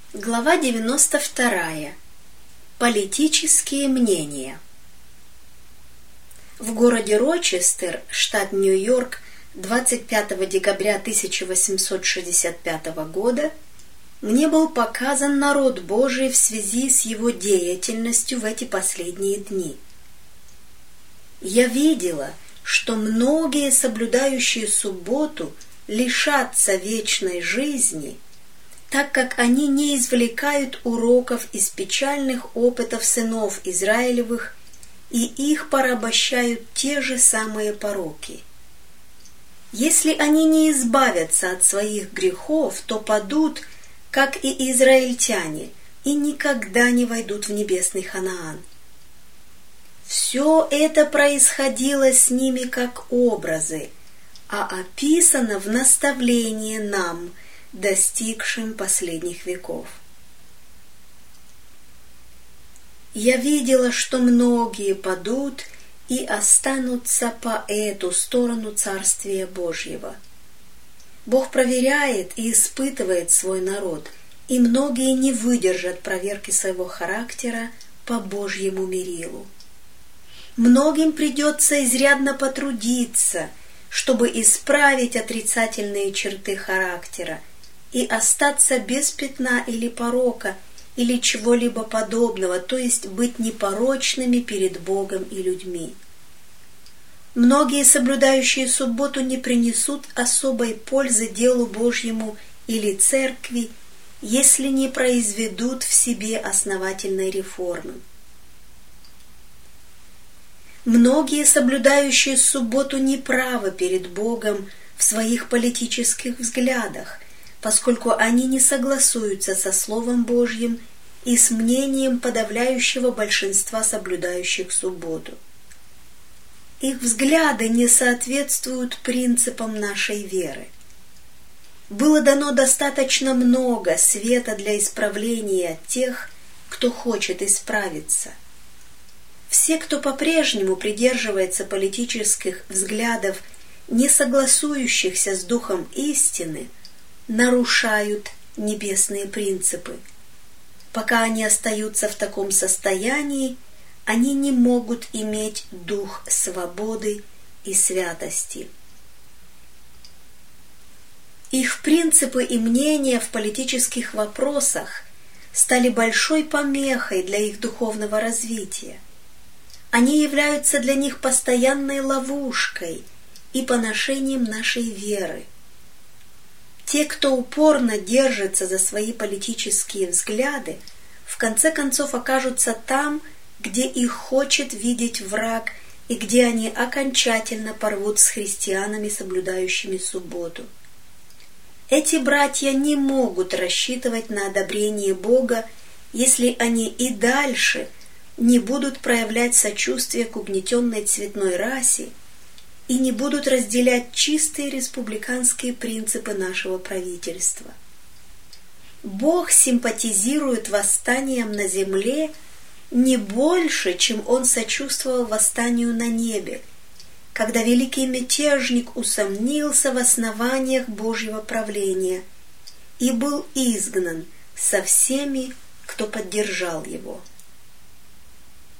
Глава 92. Политические мнения. В городе Рочестер, штат Нью-Йорк, 25 декабря 1865 года мне был показан народ Божий в связи с его деятельностью в эти последние дни. Я видела, что многие, соблюдающие субботу, лишатся вечной жизни, так как они не извлекают уроков из печальных опытов сынов Израилевых, и их порабощают те же самые пороки. Если они не избавятся от своих грехов, то падут, как и израильтяне, и никогда не войдут в небесный Ханаан. Все это происходило с ними как образы, а описано в наставлении нам, достигшим последних веков. Я видела, что многие падут и останутся по эту сторону Царствия Божьего. Бог проверяет и испытывает свой народ, и многие не выдержат проверки своего характера по Божьему мерилу. Многим придется изрядно потрудиться, чтобы исправить отрицательные черты характера и остаться без пятна или порока, или чего-либо подобного, то есть быть непорочными перед Богом и людьми. Многие, соблюдающие субботу, не принесут особой пользы делу Божьему или церкви, если не произведут в себе основательной реформы. Многие, соблюдающие субботу, неправы перед Богом в своих политических взглядах, поскольку они не согласуются со Словом Божьим и с мнением подавляющего большинства соблюдающих субботу. Их взгляды не соответствуют принципам нашей веры. Было дано достаточно много света для исправления тех, кто хочет исправиться. Все, кто по-прежнему придерживается политических взглядов, не согласующихся с Духом истины, нарушают небесные принципы. Пока они остаются в таком состоянии, они не могут иметь дух свободы и святости. Их принципы и мнения в политических вопросах стали большой помехой для их духовного развития. Они являются для них постоянной ловушкой и поношением нашей веры. Те, кто упорно держится за свои политические взгляды, в конце концов окажутся там, где их хочет видеть враг и где они окончательно порвут с христианами, соблюдающими субботу. Эти братья не могут рассчитывать на одобрение Бога, если они и дальше не будут проявлять сочувствие к угнетенной цветной расе и не будут разделять чистые республиканские принципы нашего правительства. Бог симпатизирует восстаниям на земле не больше, чем Он сочувствовал восстанию на небе, когда великий мятежник усомнился в основаниях Божьего правления и был изгнан со всеми, кто поддержал его.